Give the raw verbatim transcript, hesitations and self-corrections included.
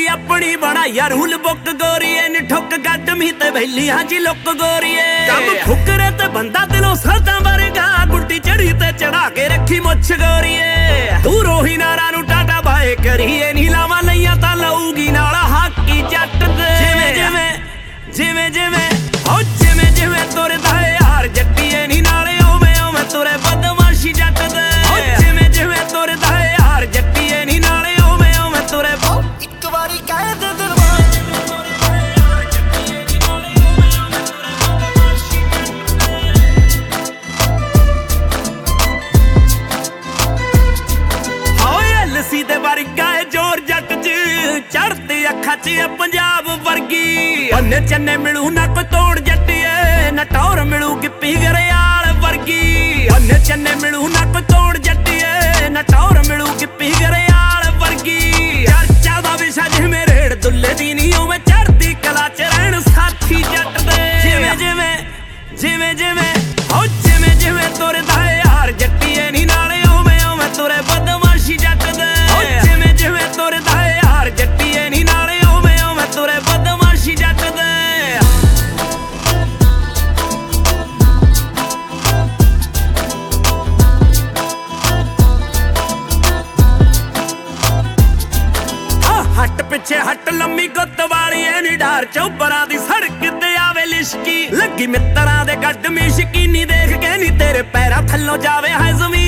अपनी बनाई rule book गोरीए नी ठुक गड्ड मी ते वैली हाँ जी लुक गोरीए कब फुकरे ते बंदा दिलों सरदा वरगा गुड्डी चढ़ी ते चढ़ा के रखी मुछ गोरीए तू रोही नारा नू टाटा बाए करिए नी लावा लईया तां लऊगी नाला हाकी जट दे जिवें जिवें जिवें जिवें ओ जिवें जिवें तुरदा है यार जट्टीए नी नाले ओवें ओवें तुरे बदमाशी जट दे जिवें जिवें तुरदा है यार जट्टीए नी नाले ओवें ओवें तुरे ਇੱਕ ਵਾਰੀ ਕਹਿ ਦੇ ਦਿਲ लस्सी दे वर्गा है जोर जट च चढ़ती अखा च पंजाब वर्गी अन्ने चन्ने मिलू ना कोई तोड़ जट्टीए ना टौर मिलू गिप्पी गरेयाल वर्गी अन्ने चन्ने मिलू ना कोई तोड़ जट्टीए ना टौर मिलू गिप्पी गरेयाल वर्गी चर्चा दा विशा जिवें रेड़ दुल्ले दी नी उवें चढ़दी कला च रहण साथी जट दे जिवें जिवें जिवें जिवें ओ जिवें जिवें तुरदा है यार जट्टीए नी नाले ओवें ओवें तुरे बदमाशी जट दे जिवें जिवें तुरदा है यार जट्टीए नी नाले ओवें ओवें तुरे बदमाशी जट दे हट पिछे हट लम्मी गुत्त वाली नी डार चौबरा दी सड़क ते आवे लिशकी लगी मित्तरां दे गड्ड में शकीनी देख के नी तेरे पैरां थल्लों जावे है ज़मीन